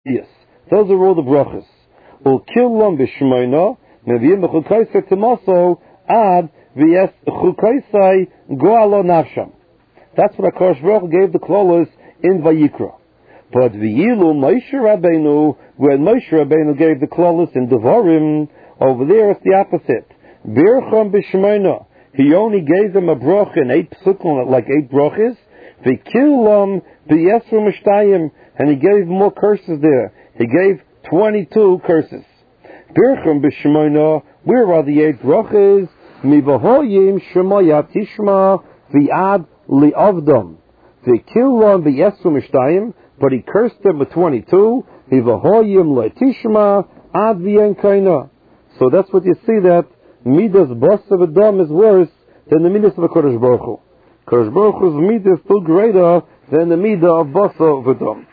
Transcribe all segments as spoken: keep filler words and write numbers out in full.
Yes. Those are all the brachas. Ul killam b'shmoina meviyim b'chukaisai temaso ad v'yes chukaisai go'alo nafsham. That's what HaKadosh Baruch Hu gave the klolos in Vayikra. But v'yilu Moshe Rabbeinu, when Moshe Rabbeinu gave the klolos in Devarim, over there it's the opposite. Bircham b'shmoina. He only gave them a brach in eight psukim, like eight brachas. V'killam b'yesru mishtayim. And he gave more curses there. He gave twenty-two curses. Bircham b'shmoina. Where are the eight brachas? Mivahoyim shemaya tishma v'ad li'avdom. V'killam b'yesru mishtayim. But he cursed them with twenty-two. Mivahoyim le'tishma ad v'yenkaina. So that's what you see, that Midas Basa V'Dam is worse than the Midas of HaKadosh Baruch Hu. HaKadosh Baruch Hu's Midas is still greater than the Midah of Basa V'Dam.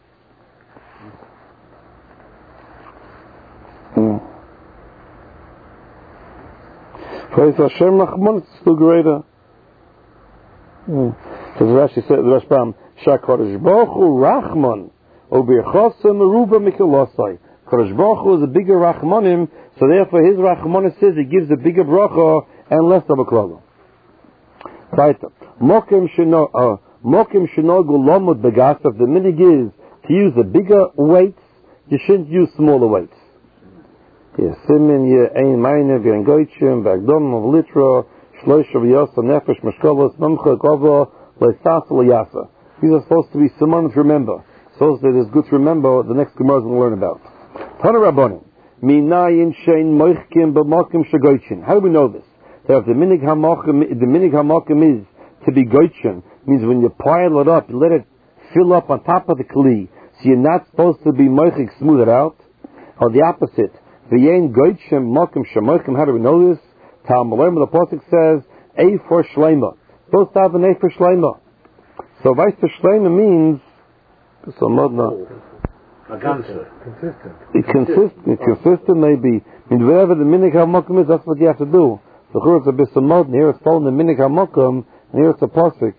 Praise Hashem, Nachman is still greater. Because Rashi said, the Rashbam, HaKadosh Baruch Hu Rachman, U'birchasa Meruba Mikelosai. HaKadosh Baruch Hu is a bigger Rachmanim, so therefore his Rachmanim says he gives a bigger bracha and less of a klala. Taita. Mokim shenogu lomud begasav. The minig is to use the bigger weights. You shouldn't use smaller weights. Yes, simin ye ein meine v'en goychim v'agdom of litra shloisha v'yasa nefesh meshkolos memcha kova le'sasa le'yasa. These are supposed to be siman to remember. So that it's good to remember. The next Gemara is going to learn about. Tana Rabbanim. Minayin shein moichkim b'mokim shegoychin. How do we know this? That if the minig hamakim, the minig hamakim is to be goychin, means when you pile it up, you let it fill up on top of the kli, so you're not supposed to be moichik, smooth it out. Or the opposite. V'yein goychin mokim shemoichim. How do we know this? Talmud the pasuk says a for shleima. Supposed to have an a for shleima. So vice for shleima means so modna. Consistent. Consistent. Consistent maybe. I mean, wherever the minig hamakom is, that's what you have to do. The church is a bit samod, and here it's following the minig hamakom, and here it's a pasuk.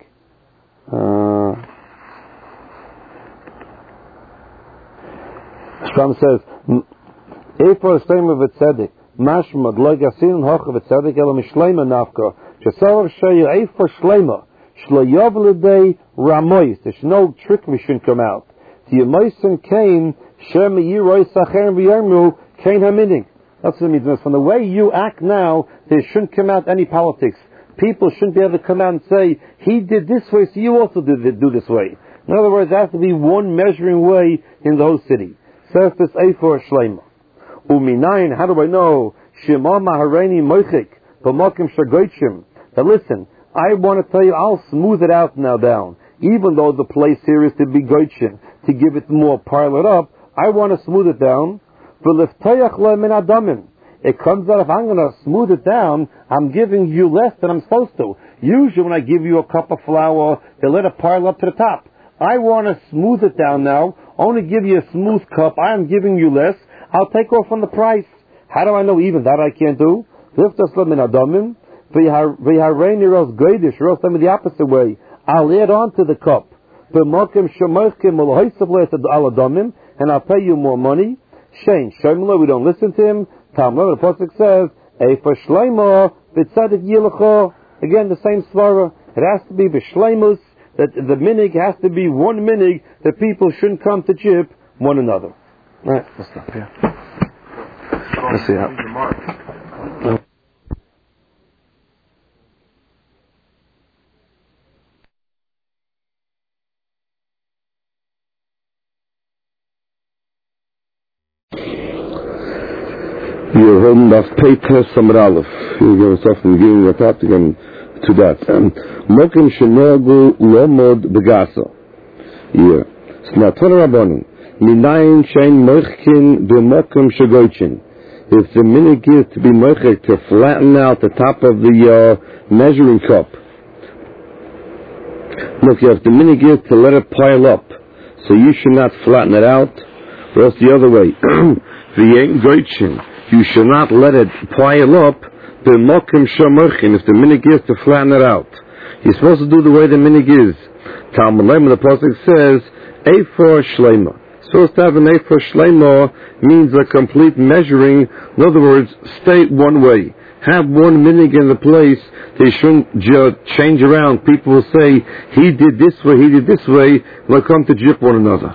Shram says, Efor Shlema v'tzedik, mashmad lo yasin hocha v'tzedik ela mishlema nafka, shesav sheyu Efor Shlema, shlo yov l'dei ramois. There's no trick we shouldn't come out. Yemoisen came, Shem Yiroi Sacher V'Yarmu, Kain Haminig. That's what it means. From the way you act now, there shouldn't come out any politics. People shouldn't be able to come out and say, he did this way, so you also did do this way. In other words, there has to be one measuring way in the whole city. Says this Efor Shlema. Uminayin, how do I know? Shema Mahareni Moichik, B'Mokim Shagoychim. Now listen, I want to tell you, I'll smooth it out now down. Even though the place here is to be goychin, to give it more, pile it up, I want to smooth it down. It comes out, if I'm going to smooth it down, I'm giving you less than I'm supposed to. Usually when I give you a cup of flour, they let it pile up to the top. I want to smooth it down now, only give you a smooth cup, I'm giving you less, I'll take off on the price. How do I know even that I can't do? The opposite way. I'll add on to the cup. And I'll pay you more money. Shane, Shemla, we don't listen to him. Talmud, the pasuk says, Efer Shleima, B'tzadik Yilacha. Again, the same svara. It has to be B'shleimus, that the minig has to be one minig, that people shouldn't come to chip one another. Alright, let's stop here. Let's see how. Wir hören das Peter Samralov. Wir gehen uns auf den Gehen der Tat again to that. Mokim shenogu lomod begasa. Here. Snaton Rabbanim. Minayin shein moichkin de mokim shegoychin. If the minig is to be moichik, to flatten out the top of the uh, measuring cup. Look, if the minig is to let it pile up, so you should not flatten it out, or else the other way. V'yein goychin. You should not let it pile up the mokim shomorchin, if the minig is to flatten it out. You're supposed to do the way the minig is. Talmud Lema, the pasuk says, Efor Shlema. supposed to have an Ephah Shlema means a complete measuring. In other words, stay one way. Have one minig in the place. They shouldn't ju- change around. People will say, he did this way, he did this way. They'll come to jip one another.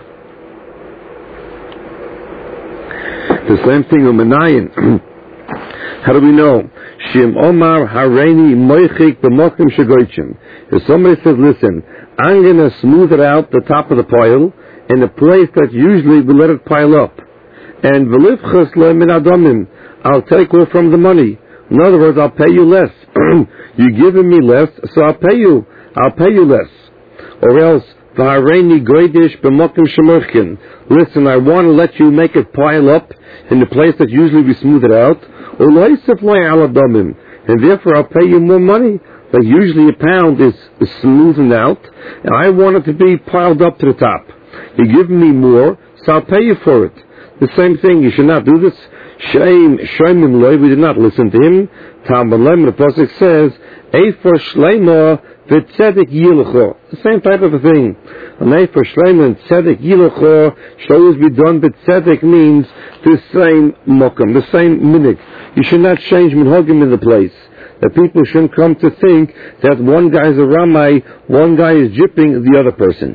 The same thing with Menayin. How do we know? Shim Omar Hareini Moichik B'mokim Shagoychim. If somebody says, listen, I'm going to smooth it out the top of the pile in a place that usually we let it pile up. And V'livchas Le'min Adomim. I'll take off from the money. In other words, I'll pay you less. You're giving me less, so I'll pay you. I'll pay you less. Or else, V'hareini Goydish B'mokim Shemurkin. Listen, I want to let you make it pile up in the place that usually we smooth it out. And therefore I'll pay you more money. Like usually a pound is, is smoothened out, and I want it to be piled up to the top. You're giving me more, so I'll pay you for it. The same thing, you should not do this. Shame, shame him loy, we did not listen to him. Tam B'Lem, the Pasuk says, Ephah Shleima v'tzedek yilucho. The same type of a thing. An Ephah Shleima and tzedek yilucho should always be done, but tzedek means the same mokum, the same minig. You should not change minhagim in the place. The people shouldn't come to think that one guy is a ramai, one guy is jipping the other person.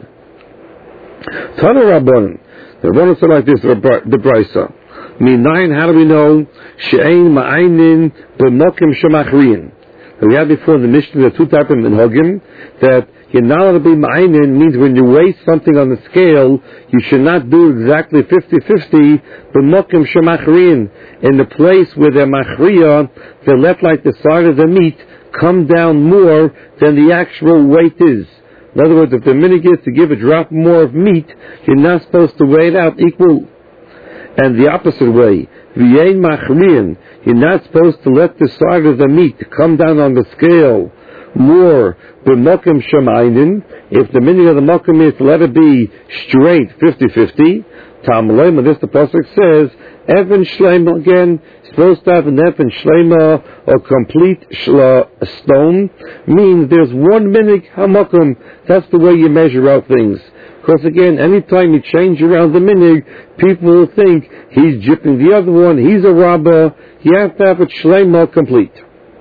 Tana Rabbanon. The Rabbanon said like this, the Brisa. Minayin, how do we know? She'ein ma'aynin b'mokim shemachriyin. We had before in the Mishnah the two types of minhagim, that you're not allowed to be ma'aynin means when you weigh something on the scale, you should not do exactly fifty-fifty, b'mokim shemachriyin. In the place where they're machriya, they let like the side of the meat come down more than the actual weight is. In other words, if the minig is to give a drop more of meat, you're not supposed to weigh it out equal. And the opposite way, v'yein machriyin, you're not supposed to let the side of the meat come down on the scale more. B'mokim shemaynin, if the minig of the mokim is to let it be straight fifty-fifty, Tam Lema, this the Pasuk says, Even Shlema again, supposed to have an Even Shlema, or complete shla, stone, means there's one minig hamakum. That's the way you measure out things. Because again, anytime you change around the minig, people will think he's jipping the other one, he's a robber. You have to have it Shlema complete.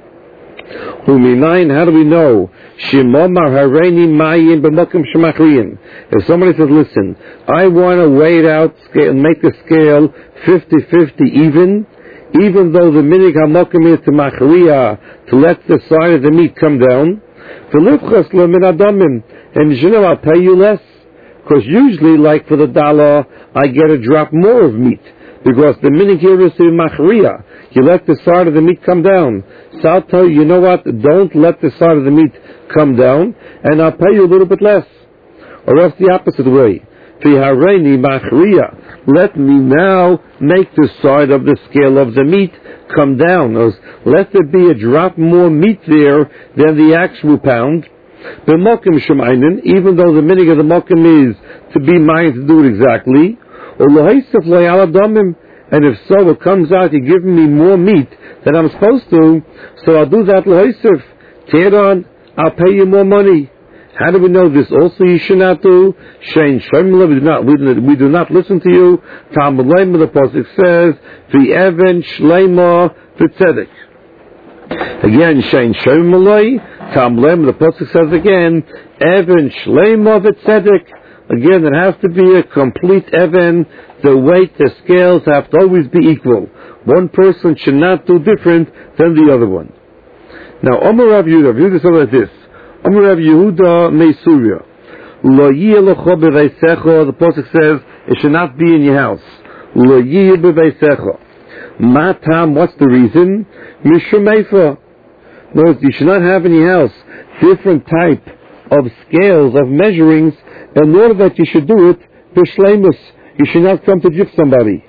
Uminayin, how do we know? Shimomar hareini mayin b'mokim shemachriyin. If somebody says, listen, I want to weigh it out and make the scale fifty-fifty even, even though the minig hamokim is to machriya, to let the side of the meat come down, v'livchas lo min adamim, and you know I'll pay you less. Because usually, like for the dollar, I get a drop more of meat. Because the minig here is to machriya. You let the side of the meat come down. So I'll tell you, you know what? Don't let the side of the meat come down, and I'll pay you a little bit less. Or else the opposite way. Fihareini machriya. Let me now make the side of the scale of the meat come down. Let there be a drop more meat there than the actual pound. B'mokim shemainin, even though the minig of the mokim is to be mine to do it exactly. Or lohaisef loyaladamim. And if so, it comes out, you're giving me more meat than I'm supposed to, so I'll do that l'hoisef. Tear on, I'll pay you more money. How do we know this also you should not do? Shein shemla, we do not, we, we do not listen to you. Tam B'Lema, the Pasuk says, V'even shleima v'tzedek. Again, Shein shemla, Tam B'Lema, the Pasuk says again, Even shleima v'tzedek. Again, it has to be a complete even. The weight, the scales have to always be equal. One person should not do different than the other one. Now, Omer Rav Yehuda, Rav Yehuda said like this. Omer Rav Yehuda Meisuria. Lo yeh lecho b'veisecho, the Pasuk says, it should not be in your house. Lo yeh b'veisecho. Matam, what's the reason? Mishum eifa. No, you should not have in your house different type of scales, of measurings, in order that you should do it, b'shleimus. You should not come to jip somebody.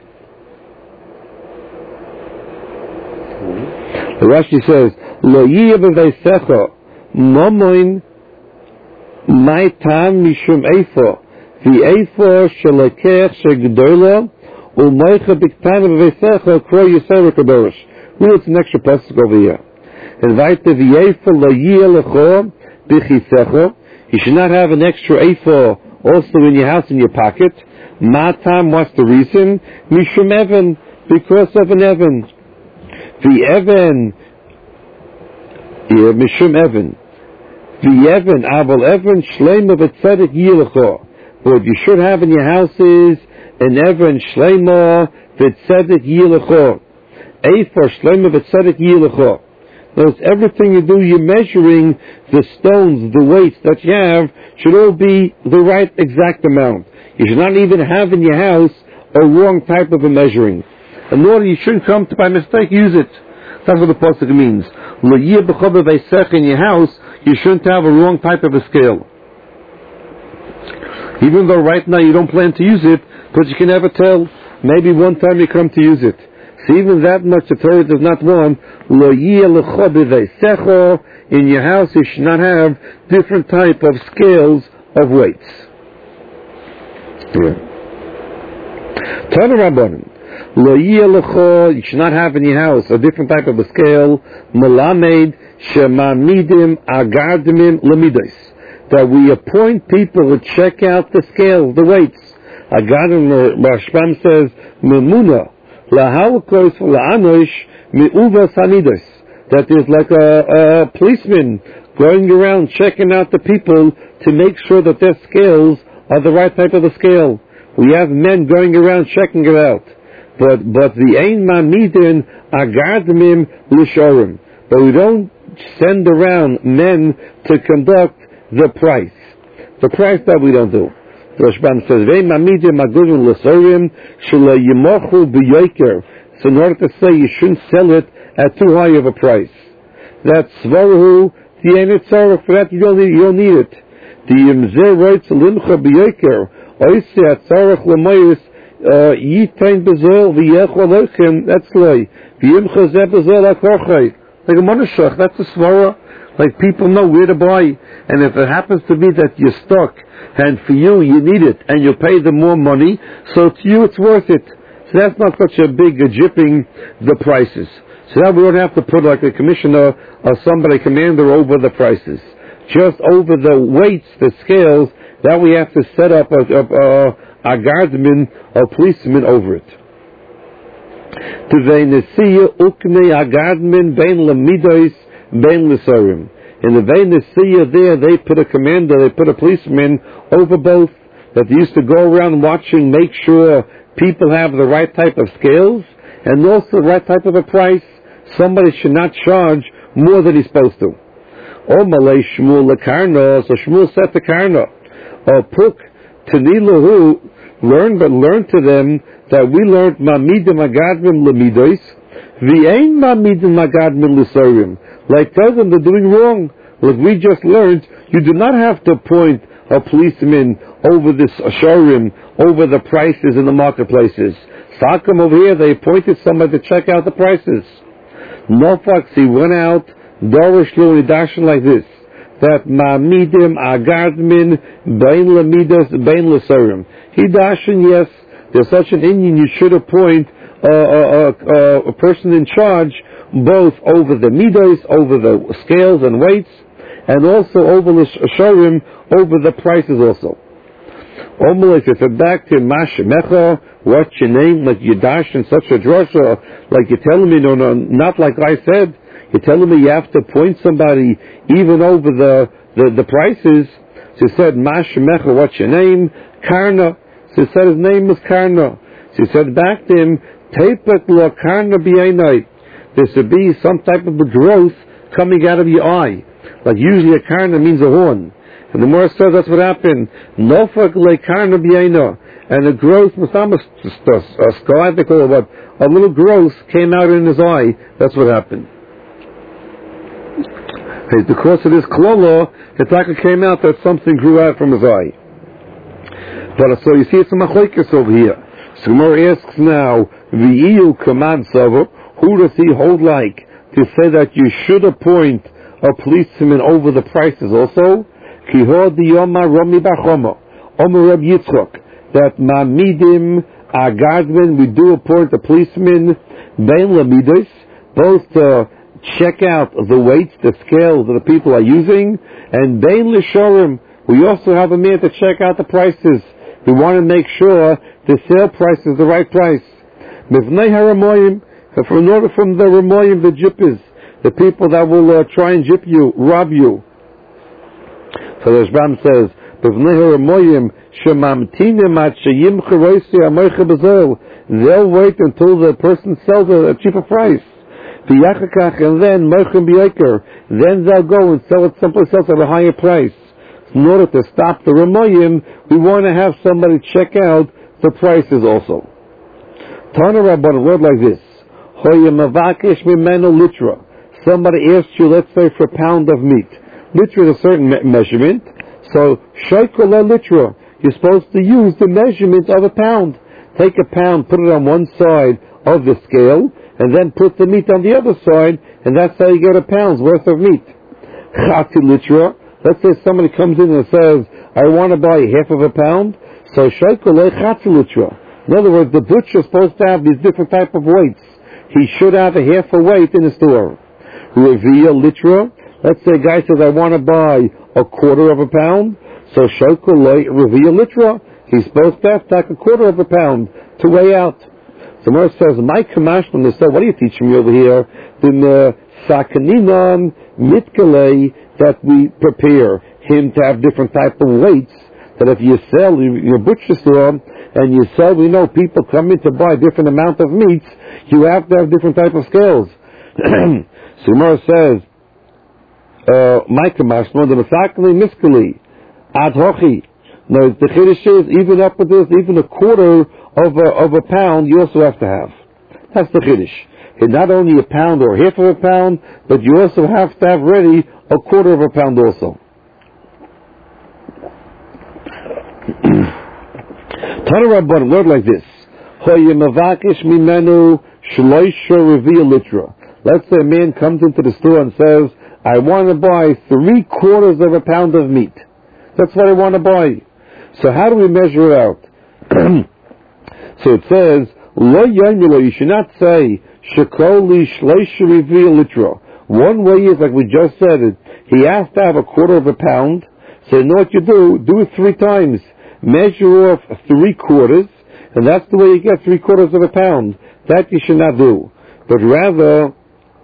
The Rashi says, Lo yiyeh b'veisecho, momoin maitan mishum eifo, v'eifo shelekech shegdola, u'moicha b'ktana b'veisecho, kro yisei rekaborish. Well, it's an extra pasuk over here. And vaite v'eifo lo yiyeh lecho, b'chisecho. You should not have an extra eifo also in your house, in your pocket. Matam, what's the reason? Mishum Evan, because of an Evan. The Evan, yeah, Mishum Evan. The Evan, Abel Evan, Shlema V'Tzedek Yilecho. What you should have in your house is an Evan, Shlema V'Tzedek Yilecho. A for Shlema V'Tzedek Yilecho. Notice everything you do, you're measuring the stones, the weights that you have, should all be the right exact amount. You should not even have in your house a wrong type of a measuring. In order, you shouldn't come to, by mistake, use it. That's what the pasuk means. In your house, you shouldn't have a wrong type of a scale. Even though right now you don't plan to use it, but you can never tell. Maybe one time you come to use it. So even that much the Torah does not want. In your house you should not have different type of scales of weights. Tana Rabbanan. You should not have in your house a different type of a scale. Melamed shemamidim agardimim lemidos. That we appoint people to check out the scales, the weights. Agadim Rashbam says memuna lahawkos laanosh miuva sanidos. That there's like a, a policeman going around checking out the people to make sure that their scales are the right type of a scale. We have men going around checking it out. But but the ein mamidin agadmim lishorim. But we don't send around men to conduct the price. The price that we don't do. The Rashbam says, vein mamidin agadmim lishorim shelo yimochu b'yoker. So in order to say you shouldn't sell it at too high of a price. That's svarhu the ein tzarech. For that you don't need, you don't need it. The yimzer writes limcha b'yoker. Oisei atzarech l'mayis. Yitain bezel v'yechol lechem. That's like v'yimcha zeh bezel akorchay. Like a monoshach. That's a svara. Like people know where to buy, and if it happens to be that you're stuck, and for you you need it, and you pay them more money, so to you it's worth it. So that's not such a big uh, jipping the prices. So that we don't have to put like a commissioner or somebody commander over the prices. Just over the weights, the scales, that we have to set up a, a, a, a guardsman or policeman over it. To veinesiya ukne a guardsman bein lemidos bein lisorim. In the veinesiya there, they put a commander, they put a policeman over both. That they used to go around watching, make sure people have the right type of scales and also the right type of a price. Somebody should not charge more than he's supposed to. O malay Shmuel lekarno, so Shmuel said to Karno, O puk tenilahu, learn but learn to them that we learned mamidim agadmim lemidos, v'ein mamidim agadmim lisorim. Like tell them they're doing wrong. Like we just learned, you do not have to appoint a policeman over this showroom, over the prices in the marketplaces. Sakum over here, they appointed somebody to check out the prices. Nofak, he went out, Dorish Lu, and he dashed like this, that ma'amidim agadmin bein lemidos bein lesorim. He dashed, yes, there's such an Indian, you should appoint uh, a, a, a person in charge, both over the midos, over the scales and weights, and also over the showroom, over the prices also. Almost if it's back to Mashemecha, what's your name? Like you dash in such a drasha, like you're telling me, no, no, not like I said. You're telling me you have to appoint somebody even over the the, the prices. She said, Mashemecha, what's your name? Karna. She said his name was Karna. She said back to him, Tepet lo Karna b'yainai. There should be some type of a growth coming out of your eye. Like usually a Karna means a horn. And the Morah says that's what happened. Nofak le Karna b'yaina. And the growth was not a scolical, but a little growth came out in his eye. That's what happened. Because of this klolo, the taka came out that something grew out from his eye. But so you see it's a machlekes over here. So Gemara asks now, v'iyu command savo, who does he hold like to say that you should appoint a policeman over the prices also? Kihod yoma romi bachoma, Omer Reb Yitzchok, that mamidim agadmen, we do appoint a policeman bein lemidos, both to check out the weights, the scales that the people are using, and bein lishorim, we also have a man to check out the prices. We want to make sure the sale price is the right price. Mivnei haramoyim, in order from the ramoyim, the jippers, the people that will uh, try and jip you, rob you. So the Rashbam says, Mivnei haramoyim, shemamtinim at sheyim cheroisi amoicha bezel. They'll wait until the person sells at a cheaper price. V'yachakach, and then moichem b'yoker. Then they'll go and sell it someplace else at a higher price. In order to stop the ramoyim, we want to have somebody check out the prices also. Tana Rabban, a word like this. Hoyemavakesh mimeno litra. Somebody asks you, let's say, for a pound of meat. Litra is a certain me- measurement. So, shoykala litra. You're supposed to use the measurement of a pound. Take a pound, put it on one side of the scale, and then put the meat on the other side, and that's how you get a pound's worth of meat. Chati litra. Let's say somebody comes in and says, I want to buy half of a pound, so shaykolei chati litra. In other words, the butcher is supposed to have these different type of weights. He should have a half a weight in the store. Reviya litra. Let's say a guy says, I want to buy a quarter of a pound, so shaykolei reviya litra. He's supposed to have like a quarter of a pound to weigh out. So Mor says, my kamashman, they said, what are you teaching me over here? The sakaninan mitkalei, that we prepare him to have different type of weights, that if you sell your butcher store and you sell, we know people come in to buy a different amount of meats, you have to have different type of scales. So Mor says, my kamashman, the masakali miskali, ad hochi. Now, the chiddush is, even up with this, even a quarter of a, of a pound, you also have to have. That's the chiddush. And not only a pound or half of a pound, but you also have to have ready a quarter of a pound also. Tana Rabban, word like this. Hoyemavakish mimenu shloisha reviya litra. Let's say a man comes into the store and says, I want to buy three quarters of a pound of meat. That's what I want to buy. So how do we measure it out? So it says, Lo yomilo, you should not say, Shekoli shleisha reviya litra. One way is, like we just said it, he has to have a quarter of a pound. So you know what you do? Do it three times. Measure off three quarters, and that's the way you get three quarters of a pound. That you should not do. But rather,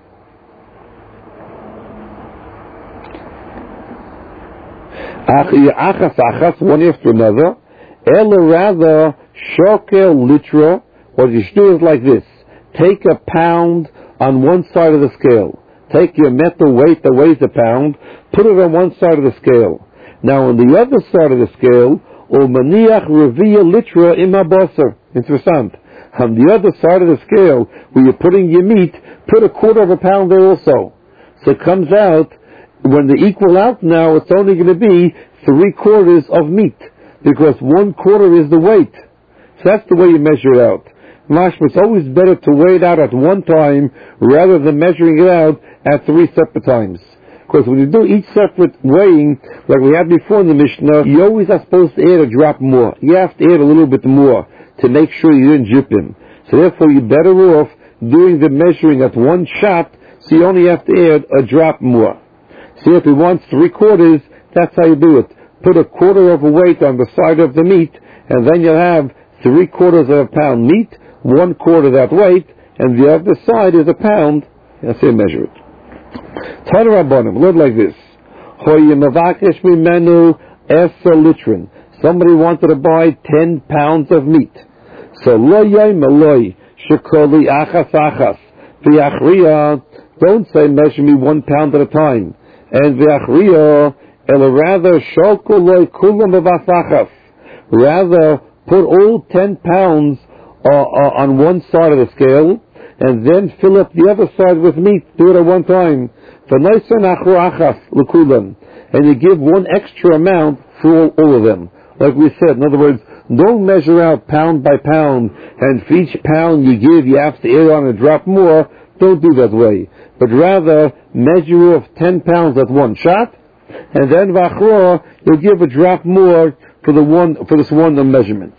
achas achas, one after another. Ela rather shokel litra. What you should do is like this: take a pound on one side of the scale. Take your metal weight that weighs a pound, put it on one side of the scale. Now on the other side of the scale, umaniach reviya litra imabasar. Interessant. On the other side of the scale, where you're putting your meat, put a quarter of a pound there also. So it comes out, when they equal out now, it's only going to be three quarters of meat, because one quarter is the weight. So that's the way you measure it out. Mashma, it's always better to weigh it out at one time rather than measuring it out at three separate times. Because when you do each separate weighing, like we had before in the Mishnah, you always are supposed to add a drop more. You have to add a little bit more to make sure you didn't jip him. So therefore you're better off doing the measuring at one shot, so you only have to add a drop more. See, if he wants three quarters, that's how you do it. Put a quarter of a weight on the side of the meat, and then you'll have three quarters of a pound meat, one quarter that weight, and the other side is a pound. That's how you measure it. Tana Rabbanim, a little like this. Hoyemavakesh mimenu esa litrin. Somebody wanted to buy ten pounds of meat. So lo yoim aloi shekoli achas achas v'achriya. Don't say measure me one pound at a time. And v'achriya, ela rather shokoloi kulam v'vasachas. Rather put all ten pounds uh, uh, on one side of the scale, and then fill up the other side with meat. Do it at one time. And you give one extra amount for all, all of them. Like we said, in other words, don't measure out pound by pound, and for each pound you give, you have to add on a drop more. Don't do that way. But rather, measure off ten pounds at one shot, and then v'achro, you give a drop more for the one, for this one measurement.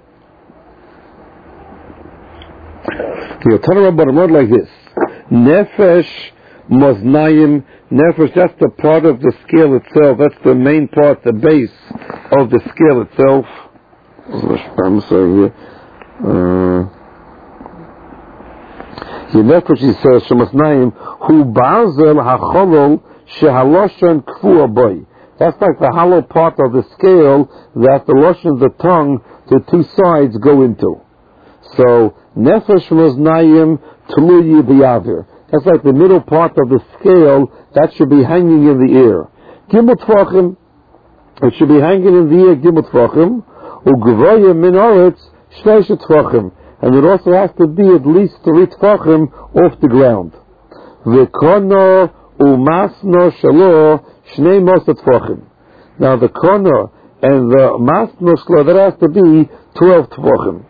You'll turn around about a word like this. Nefesh Moznayim. Nefesh, that's the part of the scale itself. That's the main part, the base of the scale itself. Rashbam saying here. Uh, that's what she says, Shemas Naim, Hu Barzel HaCholol Shehaloshan Kfua Boy. That's like the hollow part of the scale that the lotion, the tongue, the two sides go into. So, Nefesh Maznayim Tuluyi B'Yavir. That's like the middle part of the scale that should be hanging in the air. Gimel Tvachim, it should be hanging in the air, Gimel Tvachim, Ugvoyim Min Oretz Shleisha Tvachim. And it also has to be at least three Tvachim off the ground. V'kono umasno shalo shnei mosa Tvachim. Now the kono and the masno shalo, that has to be twelve Tvachim.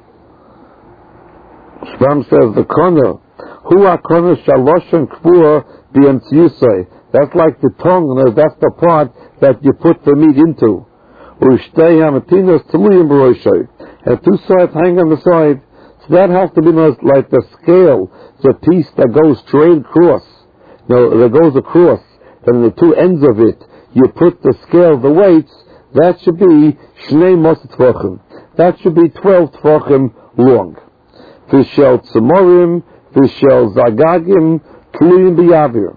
Shbam says the kono, hu ha-kono shaloshen kfua b'emtziusay. That's like the tongue, that's the part that you put the meat into. U'shtei hamatinos teluyim b'roishay. And two sides hang on the side. So that has to be like the scale, the piece that goes straight across. No, that goes across. And the two ends of it, you put the scale, the weights, that should be shnei mosa tvachim. That should be twelve tvachim long. V'shel tzemorim, v'shel zagagim, tluyim b'yavir.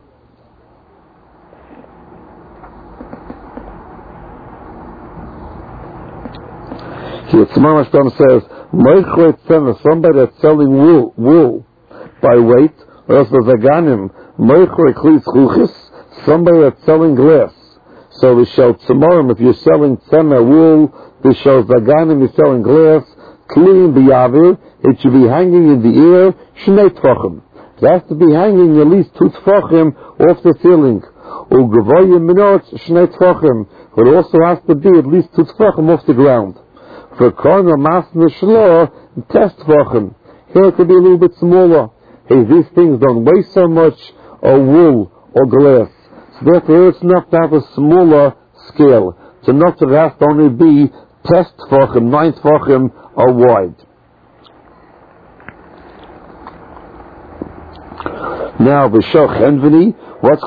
Here, Tzemar Mashtam says, somebody that's selling wool, wool by weight, or else the zaganim, somebody that's selling glass. So we shall Tzemorim, if you're selling tzemah wool, we shall zaganim, you're selling glass, clean b'yavir, it should be hanging in the air, shnei tvachim. It has to be hanging at least two tvachim off the ceiling. U'gavoyim minot shnei tvachim. It also has to be at least two tvachim off the ground. For kono masna shlo, test tvachim. Here it could be a little bit smaller. Hey, these things don't weigh so much, or wool, or glass. So therefore it's enough to have a smaller scale. It's enough that it has to only be test tvachim, nine tvachim, or wide. Now, v'shoch enveni, what's